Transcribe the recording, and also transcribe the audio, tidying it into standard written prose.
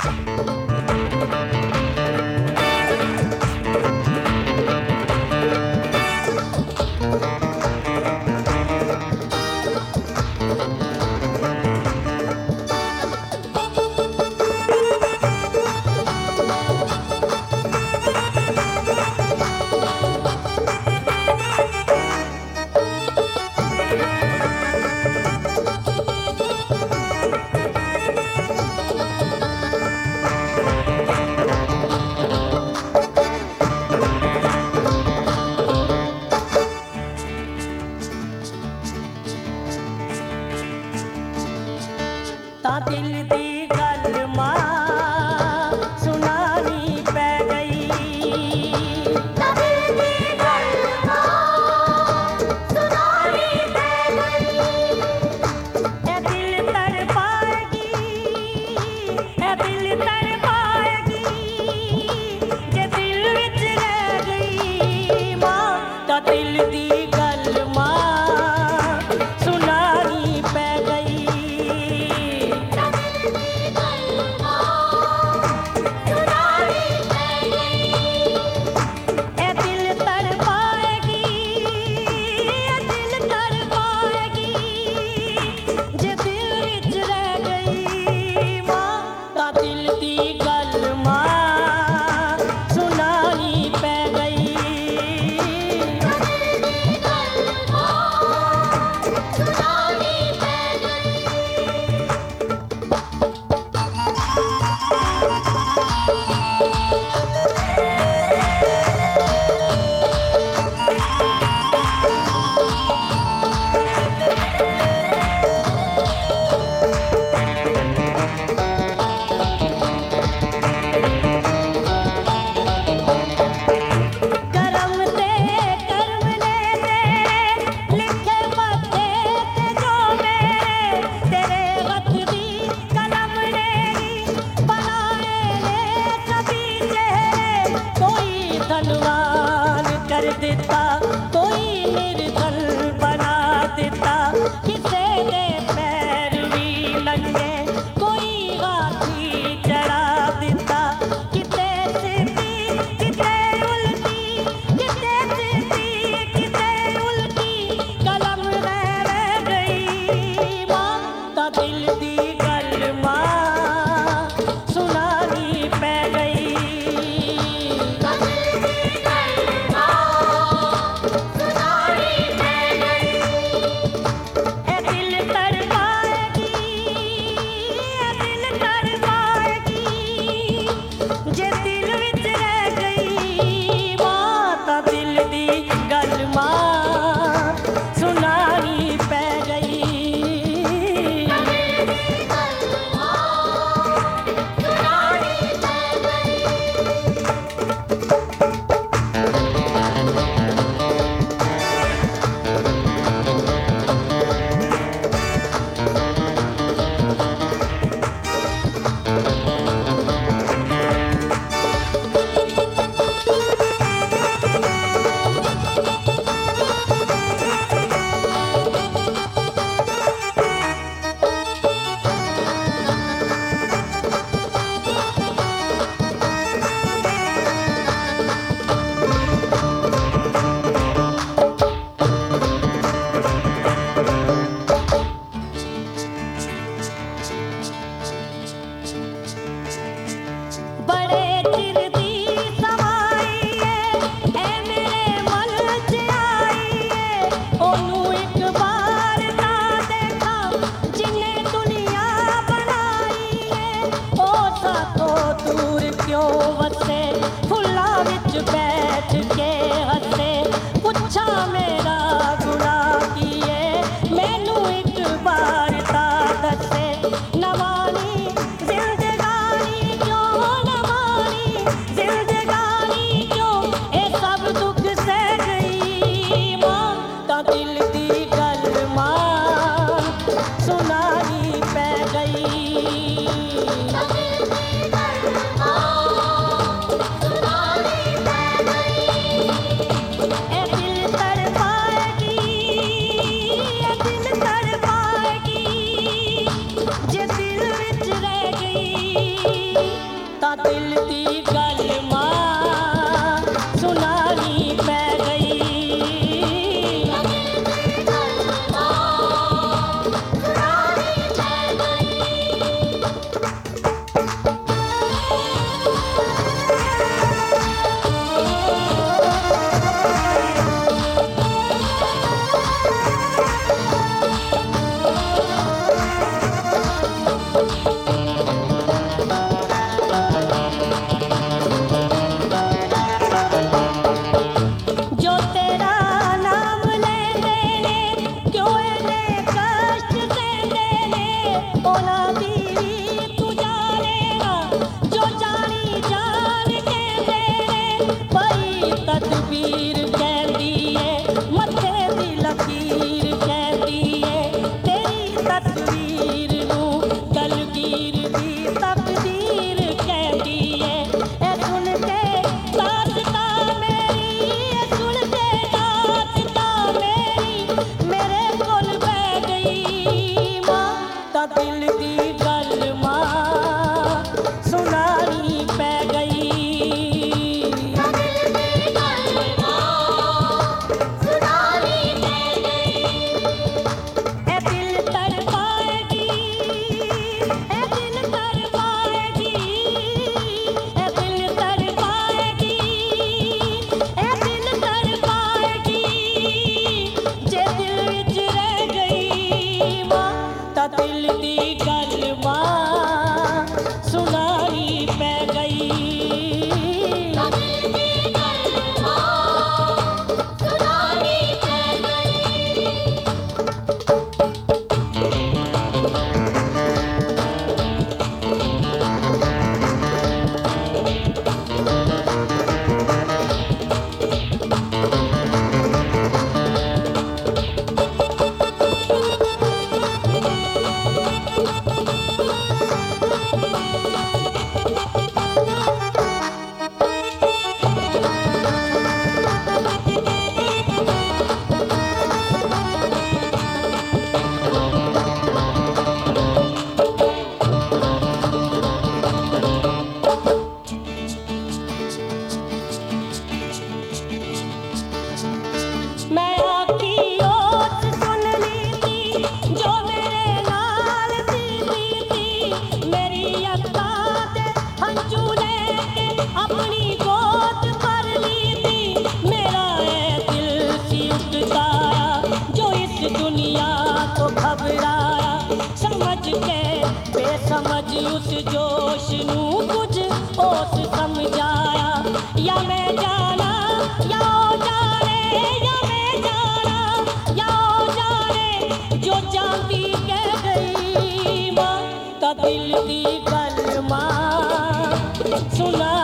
ता दिल दी गल मां सुनानी पै गई। ता दिल दी गल मां सुनानी पै गई। ए दिल तड़पाएगी, ए दिल तड़पाएगी, जे दिल विच रह गई मां। ता दिल दी गल मां सुनानी पै गई। देता कोई निर्धन बना देता, किसे दे पैर भी नंगे कोई हाथी चढ़ा देता। किते सीधी किते उल्टी, किते सीधी किते उल्टी, कलम रह गई मां। ता दिल दी गल मां सुनानी पै गई। बैठ के हंसे पुछा मेरा गुनाह किए, मैनू एक बार ता दसे। नवानी जिंदगानी क्यों, नवानी जिंदगानी क्यों, ए सब दुख सह गई मां। ता दिल दी गल मां सुनानी पै गई। ए दिल तड़पा दिल दी गल मां सुनानी पै गई। जो तेरा नाम लेंदे ने क्यों इन्ने कष्ट देंदे ने ओना दी तू जानेगा जो जानी जान कहंदे ने पई तदबीर कहंदी है मत्थे दी लकीर कहंदी है तेरी तस्वीर नू कलगीर दी तकदीर कहंदी है। ए सुन के दास्ता मेरी ए सुन के दास्ता मेरी मेरे कोल पै गई मां ता दिल दी गल मां सुनानी पै गई। ए दिल तड़पाएगी ए दिल तड़पाएगी ए दिल तड़पाएगी ए दिल तड़पाएगी जे दिल विच रह गई मां ता दिल दी गल मां सुनानी पै गई। मैं आखी ओस सुन ली थी जो मेरे नाल थी मेरी अक्खां दे हंझू लेके अपनी गोद भर ली थी। मेरा ऐ दिल सी उठता जो इस दुनिया को घबराया समझ के बेसमझ उस जोश नू कुछ होश समझाया। या मैं जाना या ओ जाने या मैं जाना या ओ जाने जो जानती कह गई मां ता दिल दी गल मां सुना